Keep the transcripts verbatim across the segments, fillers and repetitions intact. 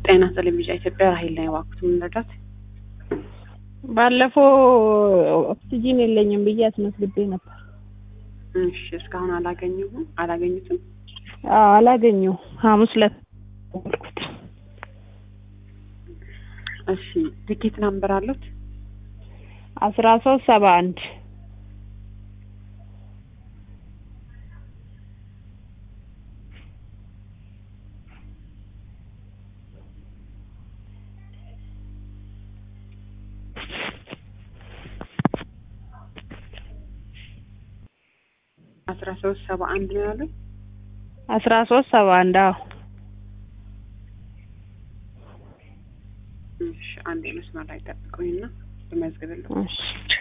ጤና ቴሌቪዥን ኢትዮጵያ ራሂል ላይ ዋክቱ ምንረዳት ባለፈው ኦክሲጂን የለኝም ብዬ አስመስግቤ ነበር። እሺ እስካሁን አላገኘሁም አላገኙትም? አዎ አላገኘሁ ሐሙስ ዕለት። እሺ ቲኬት ነምበር አሉት? አስራ ሶስት ሰባ አንድ አስራ ሶስት ሰባ አንድ ነው ያለው? አስራ ሶስት ሰባ አንድ አዎ። እሺ አንዴ መስመር ላይ ጠብቁኝና ልመዝግብልኝ። እሺ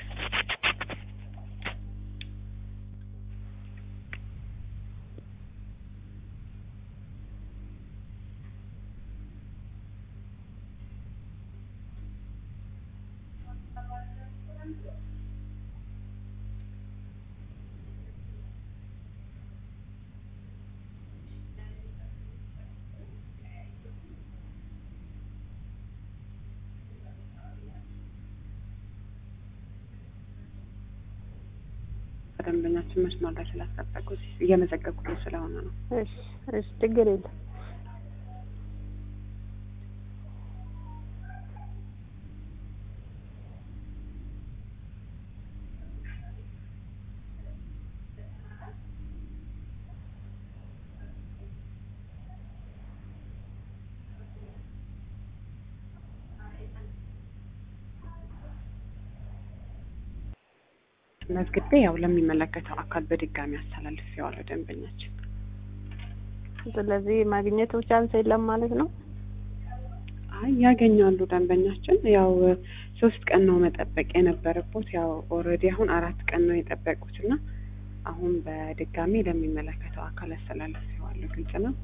ደንበኛችን መስመር ላይ ስላስጠበቁት እየመዘገብኩት ስለሆነ ነው። እሺ እሺ ችግር የለም። መዝግቤ ያው ለሚመለከተው አካል በድጋሚ አስተላልፌዋለሁ ደንበኛችን። ስለዚህ ማግኘት ቻንስ የለም ማለት ነው? አይ ያገኛሉ ደንበኛችን። ያው ሶስት ቀን ነው መጠበቅ የነበረበት። ያው ኦሬዲ አሁን አራት ቀን ነው የጠበቁትና አሁን በድጋሚ ለሚመለከተው አካል አስተላልፌዋለሁ። ግልጽ ነው?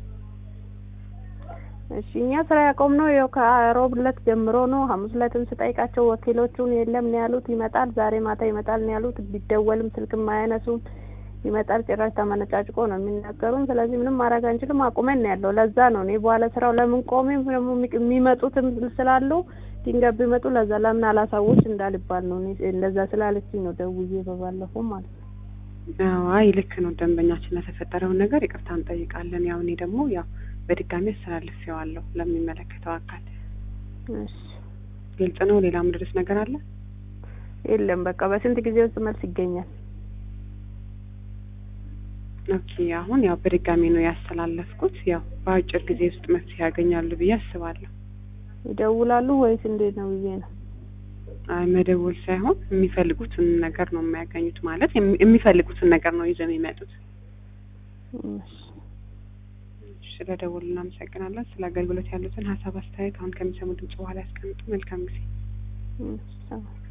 እሺ እኛ ስራ ያቆምነው ያው ከሮብ ዕለት ጀምሮ ነው። ሐሙስ ዕለትም ስጠይቃቸው ወኪሎቹን የለም ነው ያሉት። ይመጣል ዛሬ ማታ ይመጣል ነው ያሉት። ቢደወልም ስልክም አያነሱም። ይመጣል ጭራሽ ተመነጫጭቆ ነው የሚናገሩን። ስለዚህ ምንም ማድረግ አንችልም አቁመን ነው ያለው። ለዛ ነው እኔ በኋላ ስራው ለምን ቆሜ ደግሞ የሚመጡትም ስላሉ ድንገት ቢመጡ ለዛ ለምን አላሳውሽ እንዳልባል ነው። እኔ እንደዛ ስላለችኝ ነው ደውዬ በባለፈው ማለት ነው። አዎ አይ ልክ ነው ደንበኛችን። ለተፈጠረው ነገር ይቅርታ እንጠይቃለን። ያው እኔ ደግሞ ያው በድጋሚ አስተላልፌዋለሁ ለሚመለከተው አካል። እሺ ግልጽ ነው። ሌላ ምድረስ ነገር አለ? የለም በቃ በስንት ጊዜ ውስጥ መልስ ይገኛል? ኦኬ አሁን ያው በድጋሚ ነው ያስተላለፍኩት። ያው በአጭር ጊዜ ውስጥ መፍትሄ ያገኛሉ ብዬ አስባለሁ። ይደውላሉ ወይስ እንዴት ነው ብዬ ነው? አይ መደወል ሳይሆን የሚፈልጉትን ነገር ነው የሚያገኙት። ማለት የሚፈልጉትን ነገር ነው ይዘው የሚመጡት። እሺ ስለደወሉ እናመሰግናለን። ስለ አገልግሎት ያሉትን ሀሳብ አስተያየት አሁን ከሚሰሙት ድምጽ በኋላ ያስቀምጡ። መልካም ጊዜ። እሺ